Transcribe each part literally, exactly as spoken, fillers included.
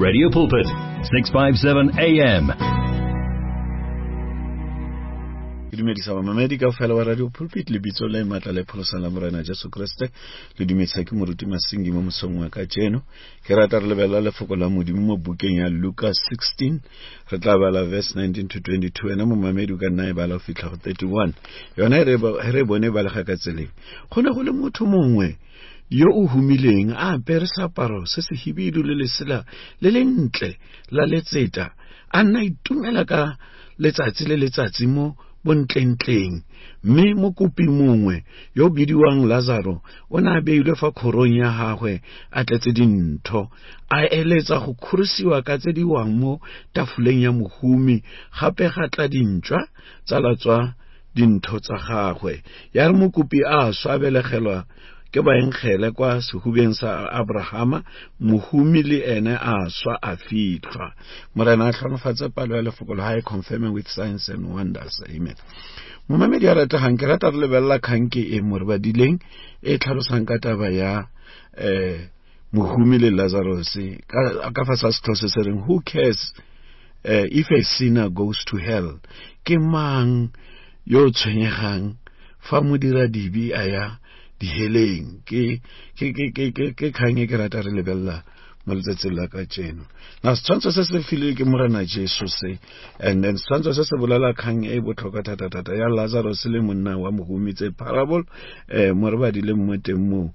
Radio Pulpit, six fifty-seven A M. Ke dumedisa mamedi ka fela wa Radio Pulpit le bitso le matla le pholosa la morena Jesu Kriste le dumedisa ke moruti masingi mo mosong wa ka jeno ke rata re lebella lefoko la modimo mo bukeng ya Luka sixteen re tla bala verse nineteen to twenty-two ena mo mamedi ka nna e bala go fitla go thirty-one yona re re bone ba le ga ka tseleng gone go le motho mongwe yo o humileng a apere seaparo se se hibidu le lesela le lentle la letseta a nna itumela ka letsatsi le letsatsi mo bontlentleng mme mokopi mongwe yo bidiwang Lazaro o na beilwe fa khorong ya gagwe a tletse dintho a eletsa go khurisiwa ka tse di wang mo tafoleng ya mohumi gape ga tla dintšwa tsa latswa dintho tsa gagwe ya re mokopi a swabelegelwa ke baengele kwa sehubeng sa Abrahama mohumi le ene a swa a fitlha morena a tlhonofatsa palo ya lefoko la hae confirming with signs and wonders amen mo mamedi a rata hang ke rata re lebella khanke e mo re badileng e tlhalosang ka taba ya eh mohumi le Lazarus ka ka fa sa setho se reng who cares uh, if a sinner goes to hell ke mang yo tshwenyegang fa modira dibi aya di heleng ke ke ke ke ke khanye ke rata re lebella mo letsatsing la ka jeno na tshwantsho se se file ke morena Jesu se and then tshwantsho se se bolala khang e botlhoka thata thata ya Lazarus le monna wa mohumi tse parable eh mo re ba di le mo teng mo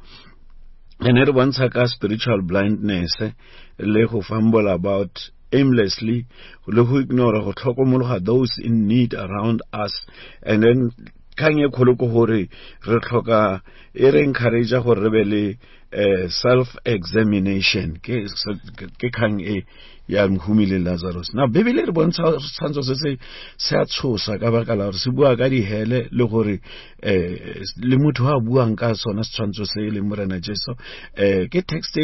ene re bontsha ka spiritual blindness le go fumble about aimlessly le go ignore go tlhokomologa those in need around us and then kanye kholoko hore re tlhoka e re encourage gore re be le self examination ke ke kang e ya mohumi le Lazarus na bebele re bontsha tshwantsho se se se a tshosa ka baka la gore se bua ka di hele le gore eh le motho ha buang ka sona tshwantsho se le morena Jesu eh ke text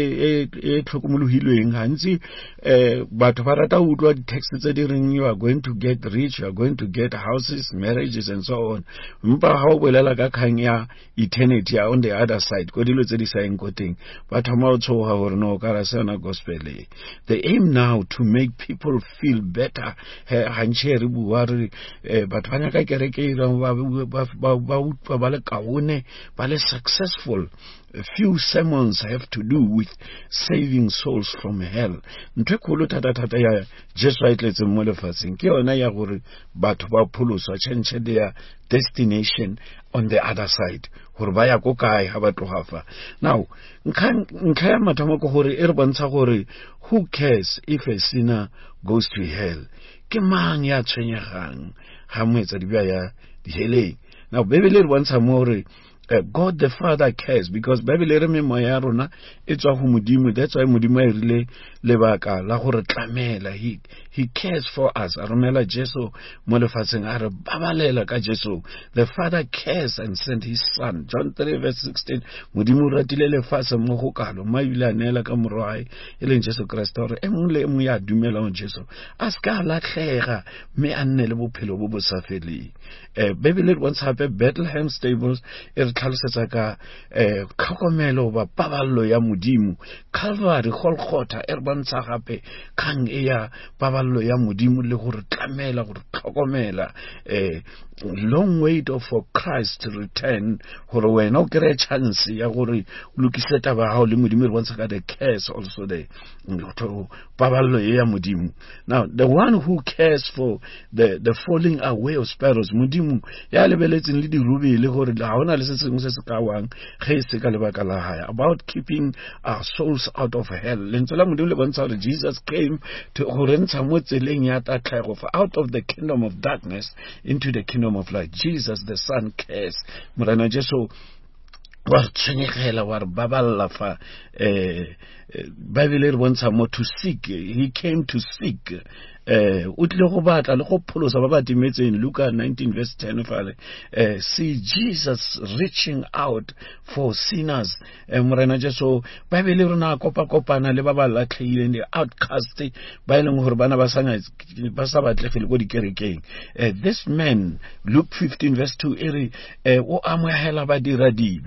e e tlhokomologilweng gantsi eh batho ba rata go utlwa di text tse di reng you are going to get rich, you are going to get houses, marriages and so on mpa ha o bolela ka kang ya eternity on the other side go dilo tse di sa eng koteng ba thoma o tshoga gore no ka ra sena gospel the aim now to make people feel better ha ntse re bua re batho ba nyaka kereke ba ba ba ba le kaone ba le successful. A few sermons have to do with saving souls from hell. Ntwe kholo thata thata ya Jesu a itletse mo lefatsheng ke yona ya gore batho ba pholoswa change their destination on the other side gore ba ya go kae ha ba tlogafa now nkha ya mathomo go gore e re bontsha gore who cares if a sinner goes to hell ke mang ya tshwenyegang ha moetsa dibya ya diheleng now bebele re bontsha mo gore Uh, God the Father cares because Bible re me moya rona e tswa go modimo that's why modimo a irile lebaka la gore tlamela he he cares for us a romela Jesu mo lefatsheng a re babalela ka Jesu the Father cares and sent his son John three verse sixteen modimo ratile lefatse mo go kalo ma ile anela ka morwae e leng Jesu Kristo re emong le emong ya dumela on Jesu a ska la tlhega me a nne le bophelo bo bo sa feleng eh Bible re bontsha hape Bethlehem stables e tlhalosetsa ka eh tlhokomelo ba paballo ya modimo Calvary Golgotha e re bontsha gape kang e ya paballo ya modimo le gore tlamela gore tlhokomela eh long wait for Christ to return gore wena o kre chance ya gore lokise taba ha le modimo re bontsha ka the cares also the paballo ya modimo now the one who cares for the the falling away of sparrows modimo ya lebeletseng le dirubi le gore ha ona le se se se kawang ge se ka lebaka la haya about keeping our souls out of hell lentsela modimo le bontsha gore Jesus came to gore ntsha mo tseleng ya tatlhego out of the kingdom of darkness into the kingdom of light. Jesus the Son cares morena Jesu wa tshwenyegela wa baballa fa eh Bible re bontsha mo to seek he came to seek eh o tle go batla le go pholosa ba ba dimetseng Luka nineteen verse ten fale eh see Jesus reaching out for sinners eh morena Jesu Bible re na kopa kopana le ba ba latlhile the outcast ba ileng gore bana ba sanya ba sa batlegile go dikerekeng eh this man Luke fifteen verse two ere eh o amohela ba dira dibi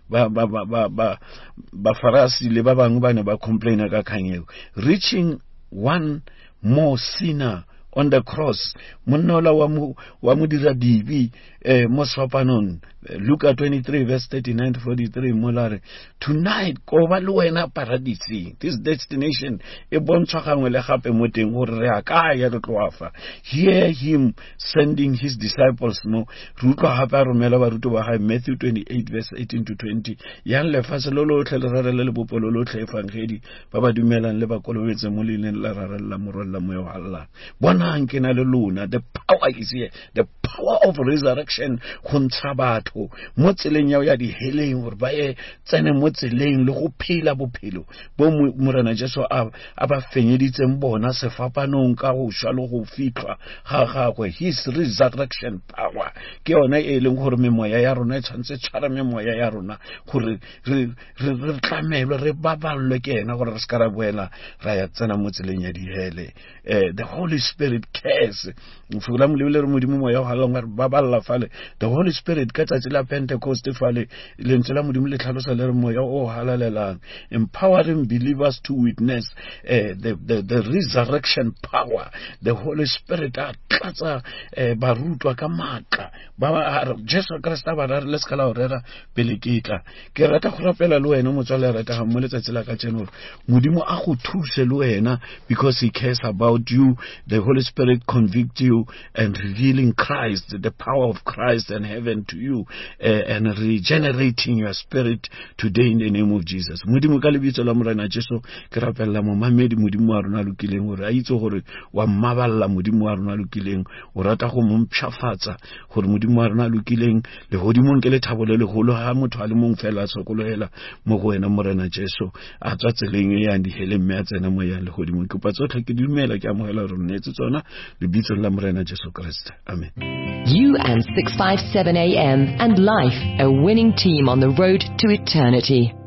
ba ba ba ba ba ba farasi le ba bang ba ne ba complaina ka khanyeo, reaching one more sinner on the cross. Monola wa mu wa mu dira dibi eh mo swapanon, Luke twenty-three verse thirty-nine to forty-three, molare tonight ko ba le wena paradise. This destination e bontshwa gangwe le gape mo teng gore re a ka ya re tloafa. Hear him sending his disciples mo rutwa gape a romela baruti ba ga Matthew twenty-eight verse eighteen to twenty. Yang le fase lo lo tle le rarela le bopolo lo tle evangeli ba ba dumelang le ba kolobetse mo leleng la rarela morwalla mo yo Allah. Bona nke na le lona, the power is here, the power of resurrection go ntsha batho mo tseleng ya di heleng gore ba e tsene mo tseleng le go phela bophelo bo morena Jesu a ba fenyeditseng bona sefapanong ka go shwa le go fitlha ga gagwe. His resurrection power ke yona e leng gore memoya ya rona e tshwantse tshwara memoya ya rona gore re re tlamelwe re baballwe ke ena gore re ska ra boela ra ya tsena mo tseleng ya di hele. The Holy Spirit cares. Mfula mulebele re modimo mo ya halongwa ba balla fale. The Holy Spirit ka tsatsi la Pentecost fale le ntse la modimo le tlhalosa le re mo ya o halalelang, empowering believers to witness uh, the, the the resurrection power. The Holy Spirit a tlatsa barutwa ka matla ba Jesu Krista ba re le skala orera pele kitla. Ke rata go rapela le wena motswale rata ga mo letsatsi la ka tseno modimo a go thuse le wena because he cares about you. The Holy Spirit convict you and revealing Christ, the power of Christ and heaven to you, uh, and regenerating your spirit today in the name of Jesus. Modimo ka lebitso la morena Jesu ke rapella mo mamedi modimo wa rona lokileng gore a itse gore wa mmaballa modimo wa rona lokileng o rata go mompšhafatsa gore modimo wa rona lokileng le godimo ke le thabo le legolo ha motho a le mong fela a sokolohela mo go wena morena Jesu a tswa tseleng e ya di hele mme a tsena mo ya le godimo ke pa tsotlhe ke dumela ke amogela re nnetse tsona lebitso la morena Jesu Kriste. Amen. You and six fifty-seven A M and Life, a winning team on the road to eternity.